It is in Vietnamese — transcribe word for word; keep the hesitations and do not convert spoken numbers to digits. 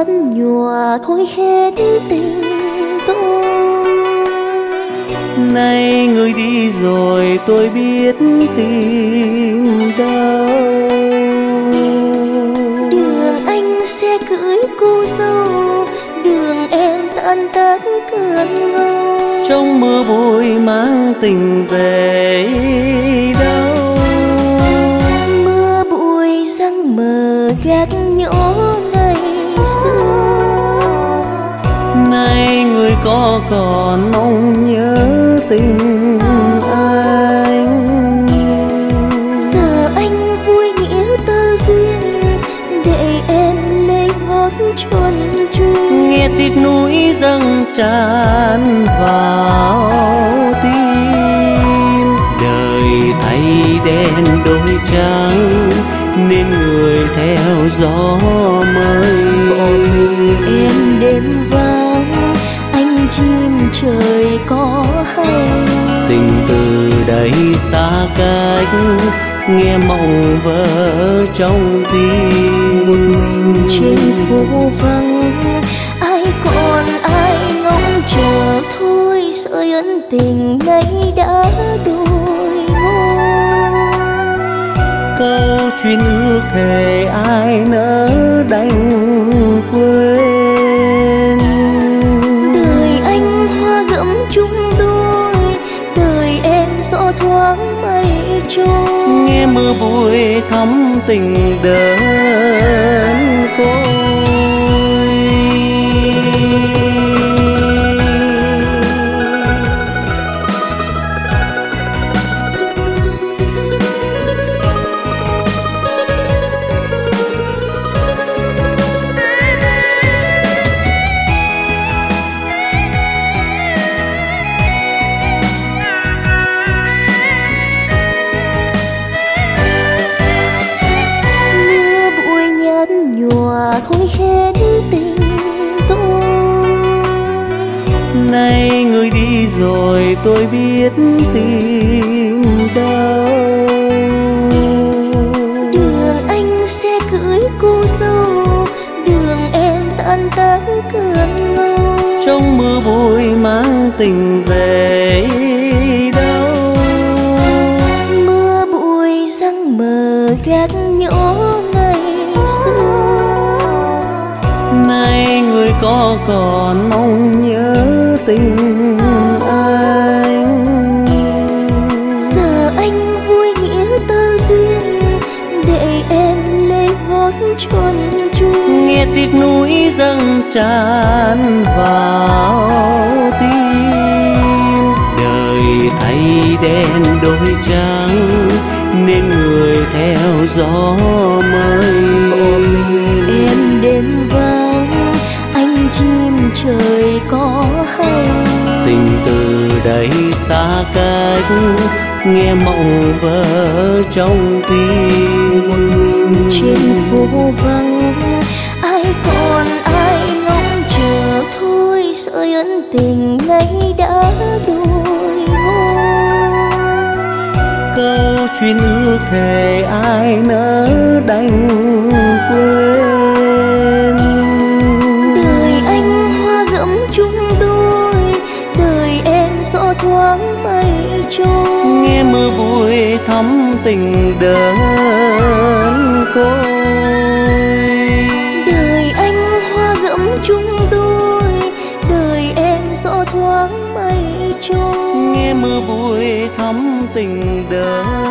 nhạt nhòa thôi hết tình tôi. Nay người đi rồi tôi biết tìm đâu. Đường anh sẽ cưới cô dâu, đường em tan tác cơn ngâu. Trong mưa bụi mang tình về đâu. Mưa bụi răng mờ gác nhõ ngày xưa. Nay người có còn mong nhớ tình anh. Giờ anh vui nghĩa tơ duyên, để em lấy ngót chuồn chuồn. Nghe tiếc núi dâng tràn vào tim. Đời thay đen đổi trắng, nên người theo gió mới. Bỏ mình em đêm vắng, anh chim trời có hay. Tình từ đây xa cách, nghe mộng vỡ trong tim. Một mình trên phố vắng, ai còn ai ngóng chờ thôi. Sợi ân tình nay đã đổi ngôi. Câu chuyện ước thề ai nỡ đành quên. Đời anh hoa gẫm chung đôi, đời em gió thoáng mây trôi. Nghe mưa bụi thắm tình đơn côi. Nhòa thôi hết tình tôi. Nay người đi rồi tôi biết tìm đâu. Đường anh sẽ cưới cô dâu, đường em tan tác cơn ngâu. Trong mưa bụi mang tình về đâu. Mưa bụi răng mờ gác nhõ ngày xưa. Nay người có còn mong nhớ tình anh. Giờ anh vui nghĩa tơ duyên, để em lấy ngót chuồn chuồn. Nghe tiếc núi dâng tràn vào tim. Đời thay đen đổi trắng, nên người theo gió mới. Bỏ mình em đêm vắng, anh chim trời có hay. Tình từ đây xa cách, nghe mộng vỡ trong tim. Một mình trên phố vắng, ai còn ai ngóng chờ thôi. Sợi ân tình nay đã đổi ngôi. Câu chuyện ước thề ai nỡ đành quên. Đời anh hoa gẫm chung đôi, đời em gió thoáng mây trôi. Nghe mưa bụi thắm tình đơn côi. Đời anh hoa gẫm chung đôi, đời em gió thoáng mây trôi. Nghe mưa bụi thắm tình đơn